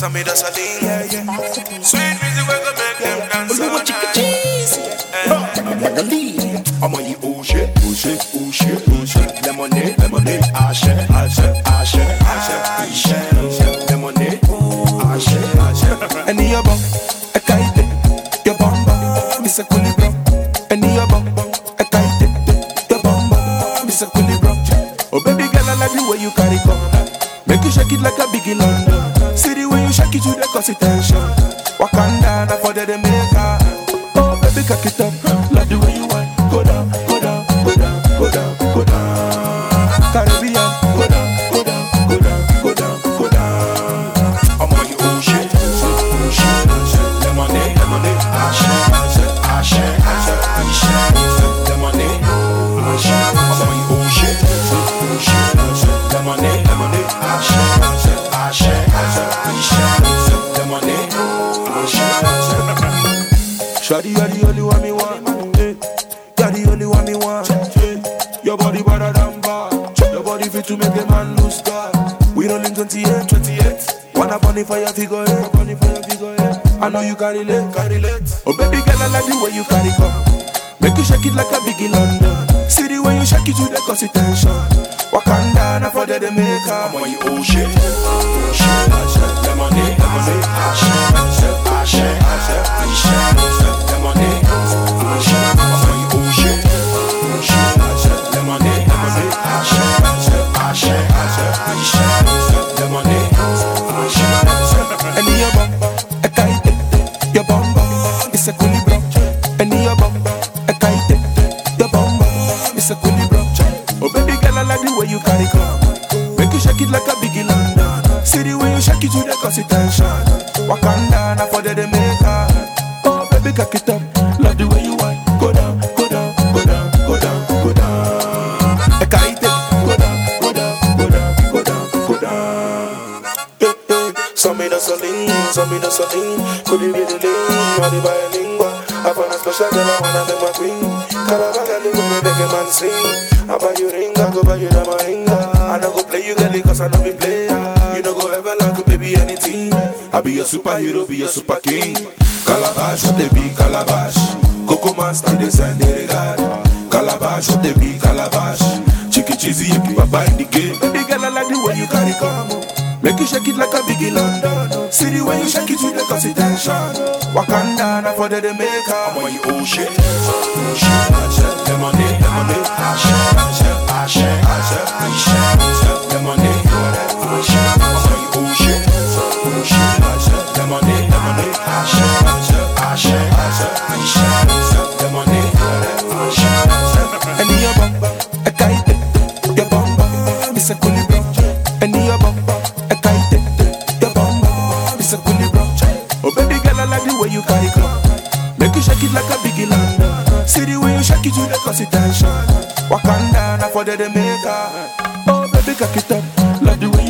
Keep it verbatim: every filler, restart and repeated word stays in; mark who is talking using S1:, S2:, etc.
S1: So me that's a thing, yeah, yeah. Sweet music we go make them dance all night.
S2: Cheese, I'm like a lead. I'm on you, oh shit, oh shit, oh shit, oh shit. Lemonade, lemonade, ashe, ashe, ashe, ashe, ashe. Lemonade, ashe, ashe.
S3: And your bum, a kite, your bum bum, it's a coolie bro. And your bum, a kite, your bum bum, it's a coolie bro. Oh baby girl, I like the way you carry come. Make you shake it like a biggie London. See the way you shake it, you the cause attention. Wakanda, na for the Jamaica. Oh baby, cock it up, love the way you want. Go down, go down, go down, go down, go down. Caribbean, go down, go down, go down, go down, go down.
S2: I'm on you, oh shit, oh shit, oh shit. Lemonade, lemonade, ashe, ashe, ashe, ashe, ashe. Lemonade, ashe. I'm on you, oh shit, oh shit, oh shit. Lemonade, lemonade, ashe, ashe, ashe, ashe, ashe. Lemonade, ashe, ashe.
S3: Shawty, you're the only one me want. eh. You're the only one me want. eh. Your body better than bad. Your body fit to make a man lose God. We rolling twenty-eight, twenty-eight. Wanna bunny for your figure, yeah. Bunny for your figure, yeah. I know you can relate, can relate. Oh baby girl, I like the way you carry come. Make you shake it like a biggie London. See the way you shake it, you the cause attention. Wakanda, na for the Jamaica.
S2: I'm on you, oh shit, oh shit, ashe. Lemonade, lemonade, ashe, ashe, ashe, ashe, ashe. Lemonade, ashe. I'm on you, oh shit, oh shit, ashe. Lemonade, lemonade, ashe, ashe, ashe, ashe, ashe. Lemonade, ashe, ashe.
S3: And your bum, a kite, your bum bum, it's a coolie bro. And your bum, a kite, your bum bum, it's a coolie bro. Oh baby girl, I like the way you carry come. Make you shake it like a biggie London. See the way you shake it, you the cause attention. Wakanda, na for the Jamaica. Oh baby, cock it up, love the way you want. Go down, go down, go down, go down, go down. A kite, go down, go down, go down, go down, go down. Eh, eh. Some me no so lean, some me no so lean. Could it be the lean, or the bilingual? I found a special girl, I wanna make my queen. Carabaga, the way they make a man sing. I buy you ring, I go buy you the maringa. I no go play you girl, cause I know be player. You no go ever like a baby anything. I be a superhero, be a super king. Calabash, what they be calabash. Coco Master, they send the regard. Calabash, what they be calabash. Chicky cheesy, you keep a buy in the game. Baby girl, I like the way you carry come. Make you shake it like a biggie London. See the way you shake it with the cause attention. Wakanda, na for the Jamaica.
S2: I'm on you, oh shit, oh shit, ashe. Lemonade, lemonade, ashe, ashe, ashe, ashe, ashe. Lemonade, ashe. I'm on you, oh shit, oh shit, ashe. Lemonade, lemonade, ashe, ashe, ashe, ashe, ashe. Lemonade, ashe, ashe.
S3: And your bum, a kite, your bum bum, it's a coolie bro. And your bum, a kite, your bum bum, it's a coolie bro. Oh baby girl, I like the way you carry come. Make you shake it like a biggie London. See the way you shake it, you the cause attention. Wakanda, na for the Jamaica. Oh baby, cock it up, love the way